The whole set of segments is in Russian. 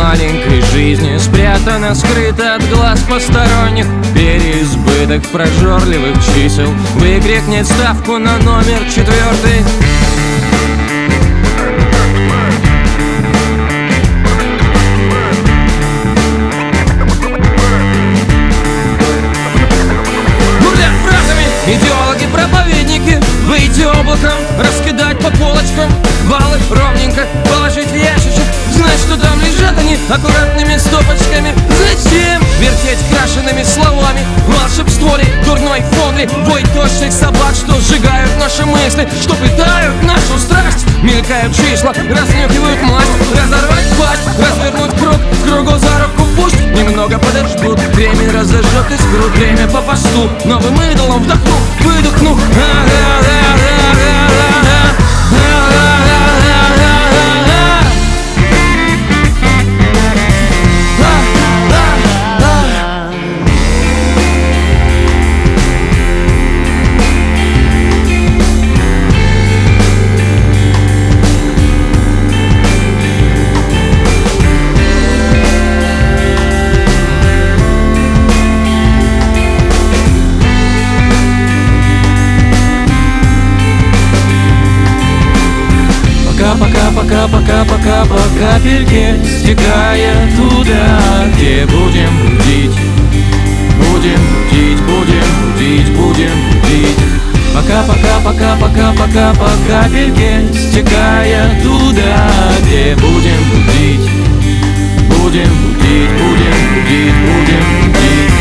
маленькой жизни спрятано, скрыто от глаз посторонних переизбыток прожорливых чисел выкрикнет ставку на номер 4. Идеологи-проповедники, выйти облаком, раскидать по полочкам баллы ровненько, положить в ящичек, знать, что там лежат они аккуратными стопочками. Зачем вертеть крашенными словами волшебство ли, дурной фон ли, вой тощих собак, что сжигают наши мысли, что пытают нашу страсть. Мелькают числа, разнюхивают масть, разорвать пасть, развернуть круг, в кругу за руку пусть немного подождут. Время разожжет искру, время по посту, новым идолом вдохну, выдохну. Пока по капельке, стекая туда, где будем будить. Будем будить, будем будить, будем будить. Пока по капельке, стекая туда, где будем будить. Будем будить, будем будить, будем будить.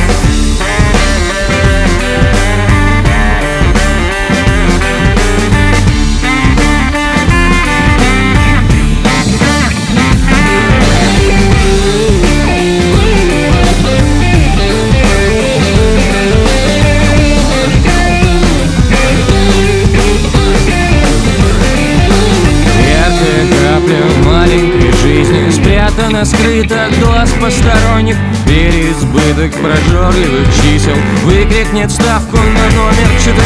Спрятано, скрыто от глаз посторонних переизбыток прожорливых чисел выкрикнет ставку на номер 4.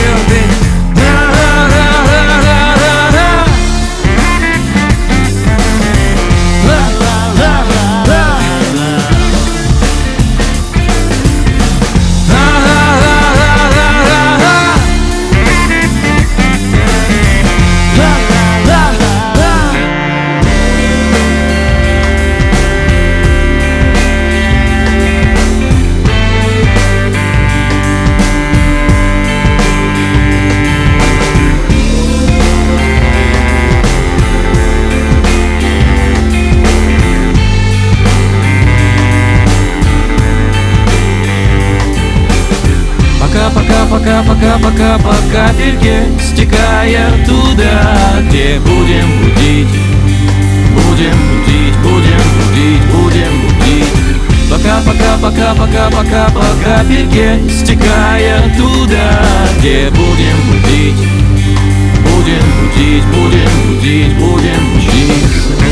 Пока по капельке, стекая туда, где будем будить. Будем будить, будем будить, будем будить. Пока по капельке, стекая туда, где будем будить. Будем будить, будем будить, будем будить.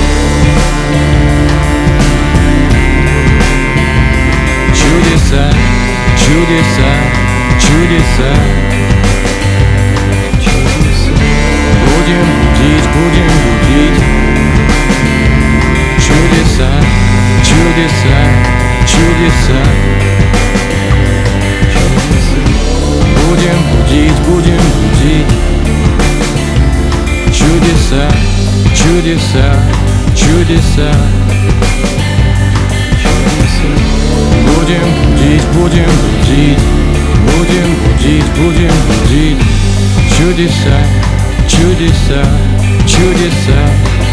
Чудеса, чудеса, чудеса, чудеса. Будем будить, будем будить. Чудеса, чудеса, чудеса, чудеса. Будем будить, будем будить. Чудеса, чудеса, чудеса, чудеса. Будем будить, будем будить. Будем будить, будем будить. Чудеса, чудеса, чудеса.